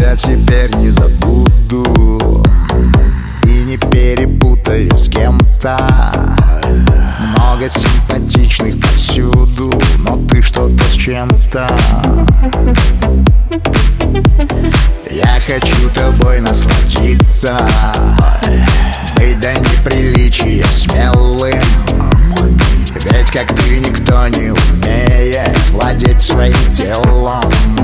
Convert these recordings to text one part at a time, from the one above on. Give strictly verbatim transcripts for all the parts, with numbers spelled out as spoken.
тебя теперь не забуду и не перепутаю с кем-то. Много симпатичных повсюду, но ты что-то с чем-то. Я хочу тобой насладиться, быть до неприличия смелым, ведь как ты никто не умеет владеть своим телом.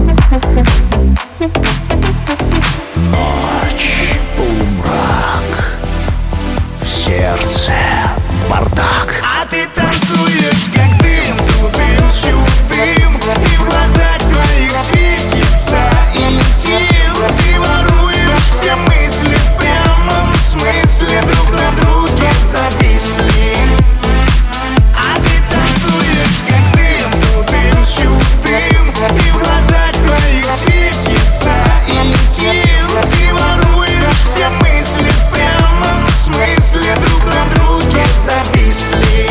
Ночь, полумрак, в сердце бардак. А ты танцуешь, как дым, тудым, сюдым, и в глазах твоих светится интим. Ты воруешь все мысли в прямом смысле, друг на друге зависли. А ты танцуешь, как дым, тудым, сюдым, и в глазах твоих светится интим. Ты воруешь все мысли в прямом смысле, друг на друге зависли.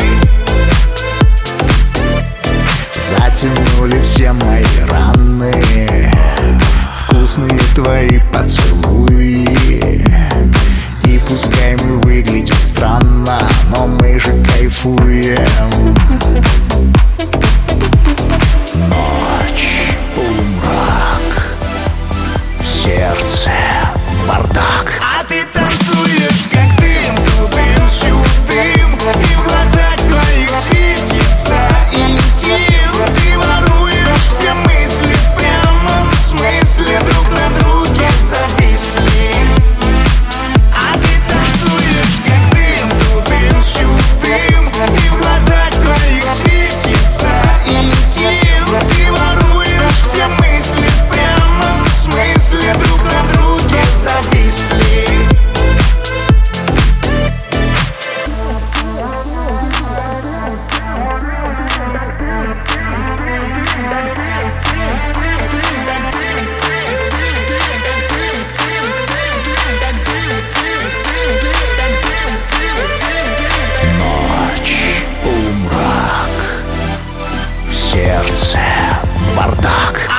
Затянули все мои раны вкусные твои поцелуи. И пускай мы выглядим странно, но мы же кайфуем. Ночь, полумрак, в сердце бардак. А ты танцуешь, как дым, тудым, сюдым, и в глазах твоих светится интим. Ты воруешь все мысли в прямом смысле, друг на друге зависли. А ты танцуешь, как дым, тудым, сюдым, и в глазах твоих светится интим. Ты воруешь все мысли в прямом смысле, друг на друге зависли. Ночь, полумрак, в сердце бардак.